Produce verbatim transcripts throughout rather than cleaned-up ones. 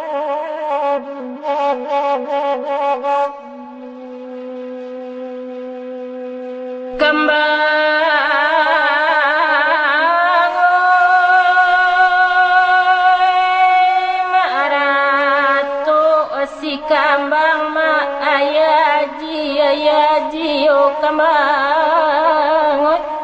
Kambang ma ayaji ayaji o kambang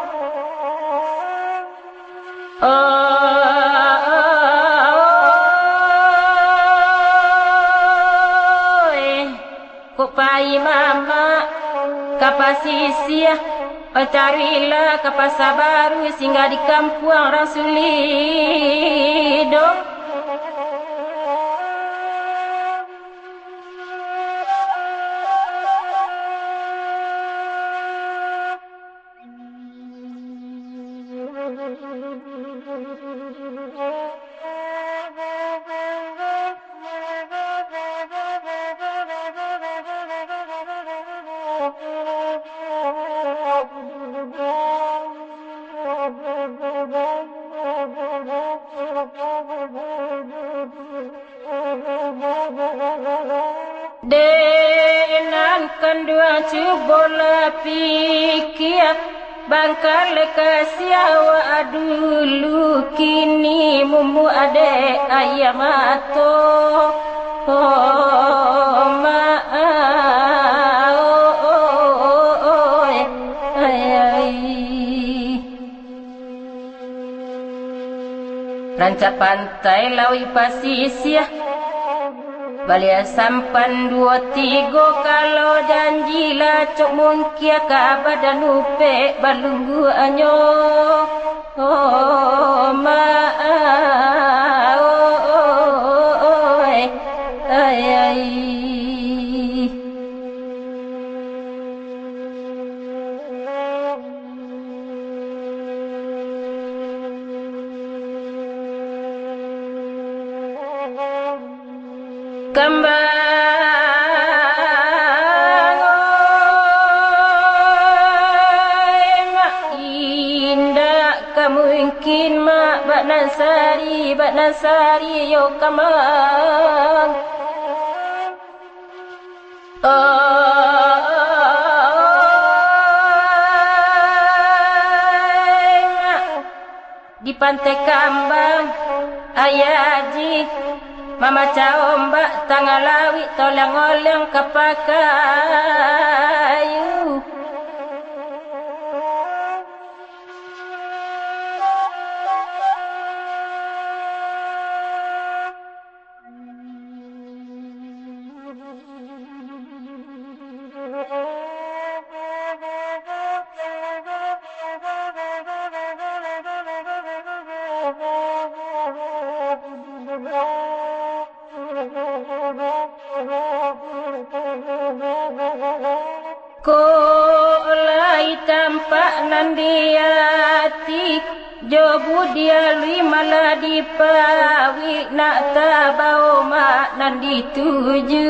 oi kupai mama kapasisia carilah kapasa baru singgah di kampung Rasulido. Denangkan dua cubola pikir bangkal kasiawa dulu kini mumu ade ayam ato oh ma oh oh ay ay rancak pantai lawi pasisya balia sampan dua tiga kalau janjilah cok mungkia ka badan upe balunggu anyo oh ma oh oh oh ay ay kambang oi mak indah kamungkin mak bak nasari bak nasari yo kambang oi mak di pantai kambang ayaji mama caombak tanggal lawi tolong oleng kapakayu ko lai tampak nandiati jobu dia lima la dipawi nak tabau mak nandi tuju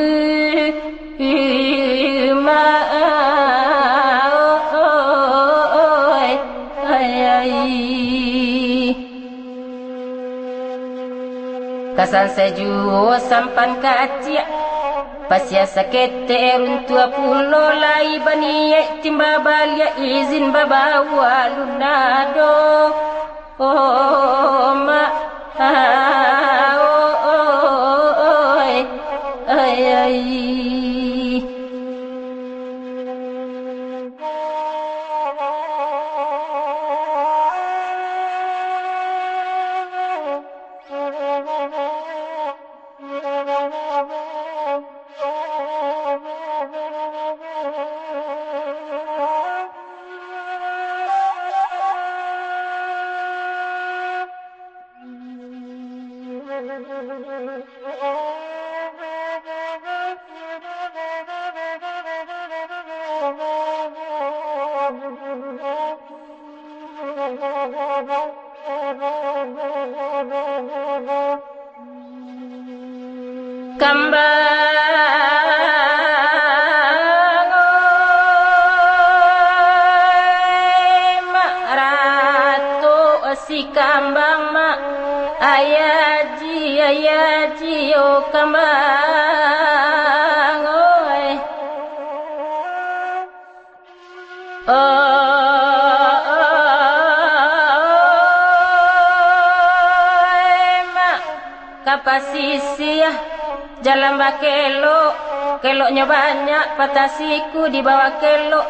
ma oi ay ay kasan sejuo sampan kacik pasya sakete runtua pulo lai bani timba balia izin babawa lunado oh ma oh oh ay ay kambang oi mak ratu si kambang mak ayaji ayaji jio kambang oi oi mak kapasisi jalan bakelo keloknya banyak patasiku di bawah kelok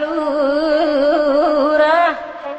adolura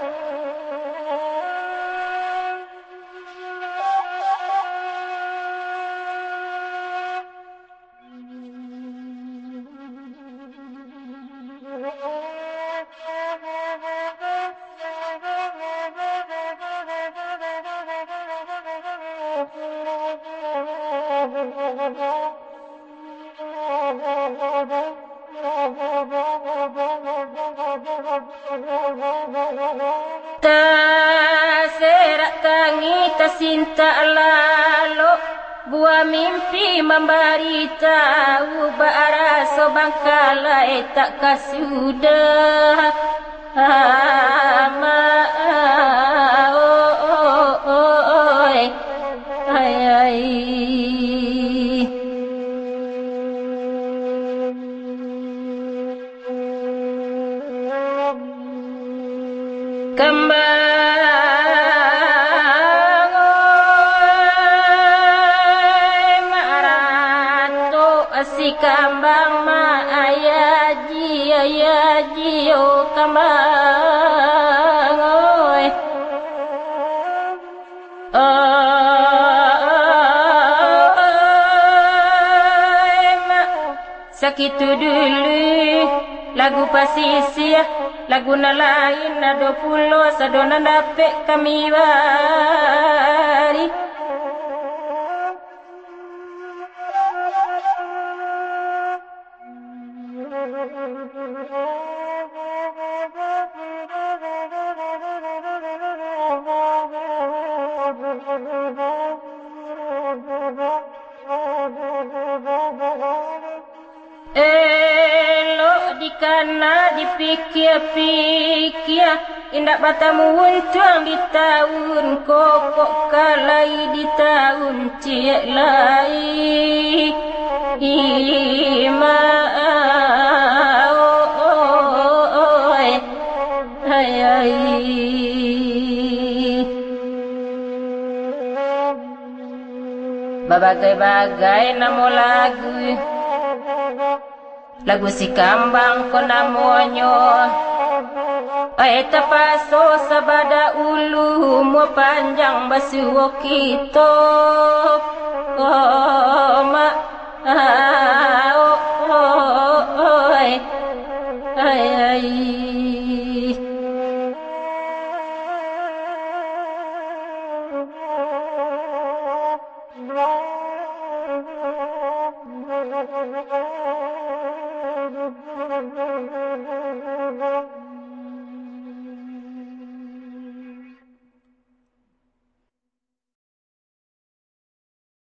Terserak tangi tersinta lalu buah mimpi memberitahu bara sobang kala tak kasudah ama oh oh oh ay ay kembang oi marato si kambang ma ayaji ayaji oh kambang oi oi ma sakitu dulu lagu pasisi lagu na lain na do pulo sadona dapet kami bari karena dipikir-pikir indak batamu untung di tahun kokok kalai di tahun ciek lai ima oh oh oh hai hai bagai-bagai nama lagu lagu si kambang ko namonyo ay tapaso sabada ulu mo panjang basuo kito oh ma